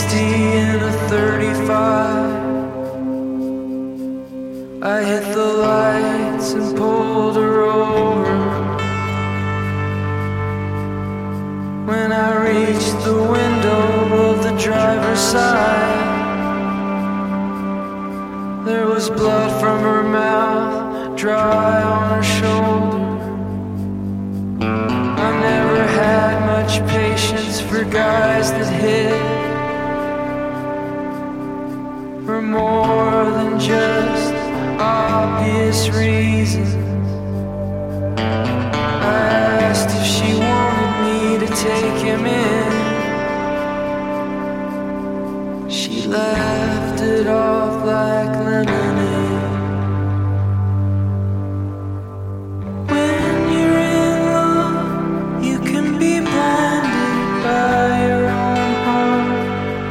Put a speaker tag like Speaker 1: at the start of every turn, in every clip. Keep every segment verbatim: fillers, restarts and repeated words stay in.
Speaker 1: sixty and a thirty-five. I hit the lights and pulled her over. When I reached the window of the driver's side, there was blood from her mouth, dry on her shoulder. I never had much patience for guys that hit for more than just obvious reasons. I asked if she wanted me to take him in. She laughed it off like lemonade. When you're in love, you can be blinded by your own heart.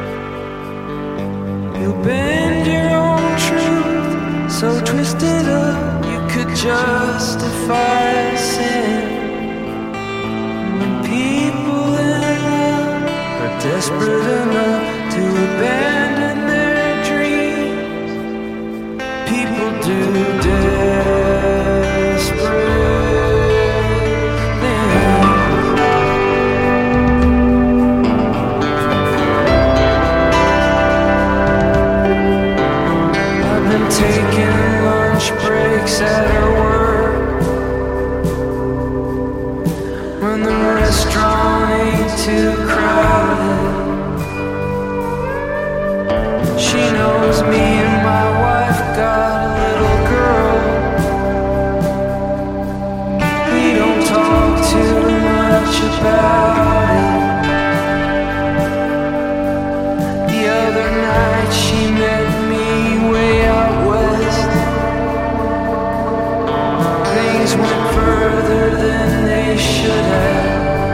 Speaker 1: You bend your own truth so twisted up you could justify sin. When people in love are desperate enough to abandon their dreams, people do desperate things. I've been taking lunch breaks at her work when the restaurant ain't too crowded. She knows me and my wife got a little girl. We don't talk too much about it. The other night she met me way out west. Things went further than they should have.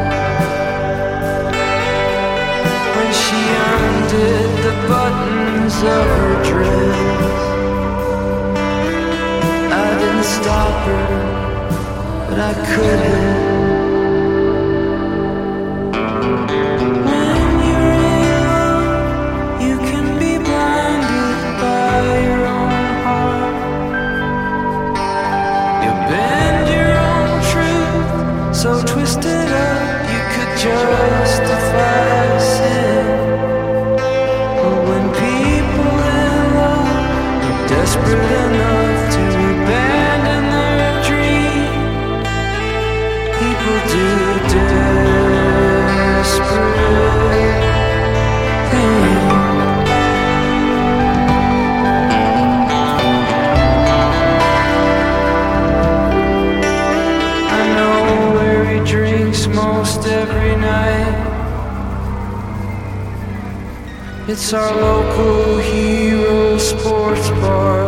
Speaker 1: When she undid the buttons of her dress, I didn't stop her, but I could have. When you're in love, you can be blinded by your own heart. You bend your own truth so twisted up you could justify sin. But when people in love are desperate enough to abandon their dream, people do desperate things. I know where he drinks most every night. It's our local hero sports bar.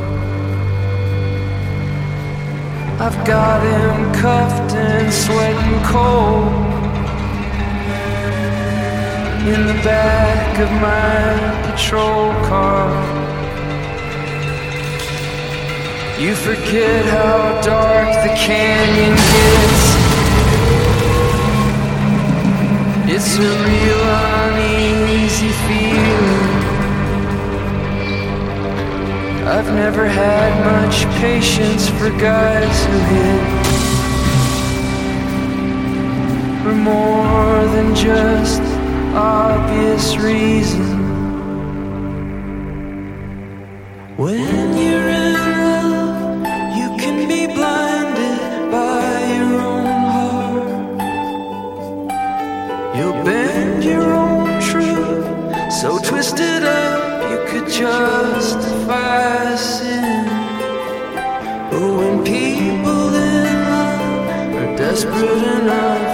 Speaker 1: I've got him cuffed and sweating cold in the back of my patrol car. You forget how dark the canyon gets. It's a real uneasy feeling. I've never had much patience for guys who hit for more than just obvious reasons. When you're in love, you can be blinded by your own heart. You'll bend your own truth so twisted up you could justify sin. But when people in love are desperate enough